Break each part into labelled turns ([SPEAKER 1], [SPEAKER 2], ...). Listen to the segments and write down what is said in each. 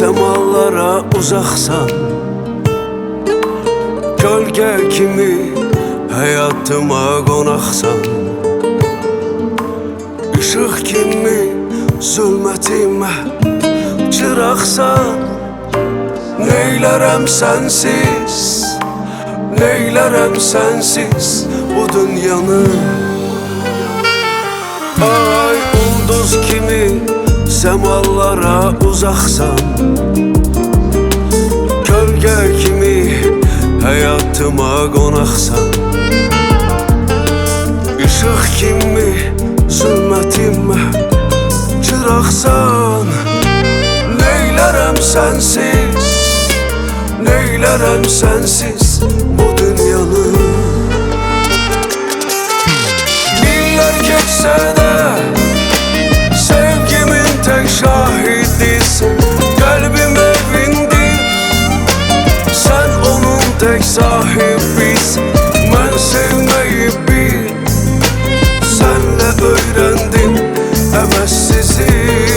[SPEAKER 1] Semalara uzaksan, gölge kimi hayatıma konaksan, ışık kimi zulmetime çıraqsan, neylərəm sensiz, neylərəm sensiz bu dünyanı. Ay ulduz kimi semalara uzaksan, gölge kimi hayatıma konaksan, ışık kimi zulmetime çıraqsan, neylərəm sensiz, neylərəm sensiz bu dünyanı. Yıllar geçse de sevgimin tek şahidisin. Kalbim evindir, sen onun tek sahibisin. Ben sevmeyi bil, senle öğrendim emessizi.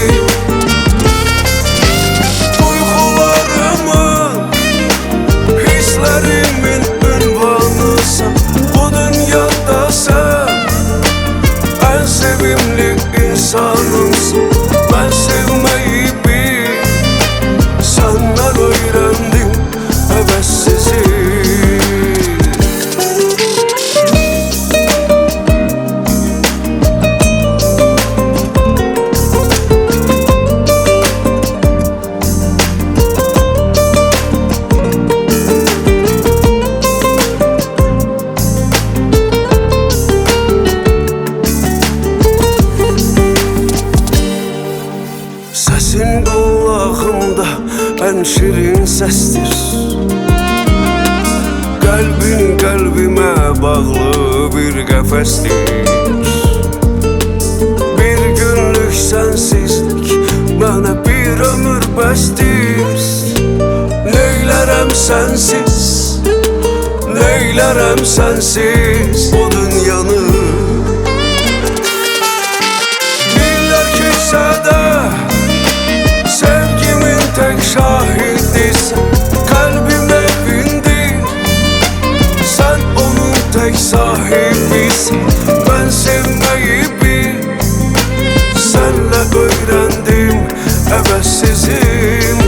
[SPEAKER 1] Duygularımın, hislerimin ünvanısın. Bu dünyada sen en sevimli insanımsın. Ben sevmeyi bil, senden öğrendim hevessizi. Sesin kulağımda en şirin sestir. Kalbin kalbime bağlı bir kafestir. Bir günlük sensizlik bana bir ömür bestir. Neylərəm sensiz, neylərəm sensiz bu dünyanı. Yıllar geçse de sevgimin tek şahidisin. Kalbim evindir, sen onun tek sahibisin. Ben sevmeyi bil, senle öğrendim ebessizim.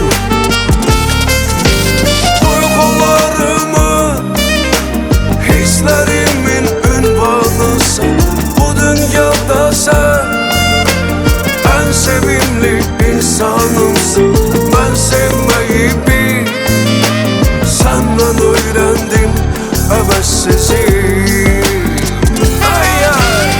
[SPEAKER 1] Duygularımın, hislerimin ünvanısın. Bu dünyada sen en sevimli insanımsın. Ben sevmeyi bil, senden öğrendim ebessizi. Ay ay.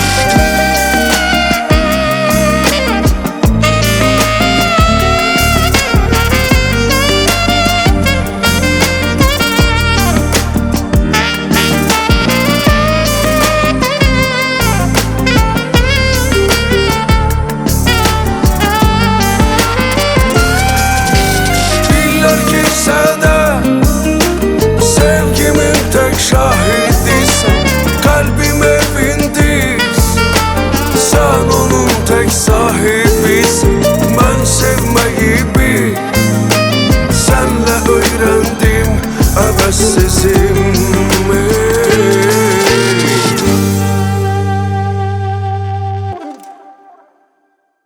[SPEAKER 1] Sevgimin tek şahidisin. Kalbim evindir, sen onun tek sahibisin. Ben sevmeyi bil, senle öğrendim ebessizi.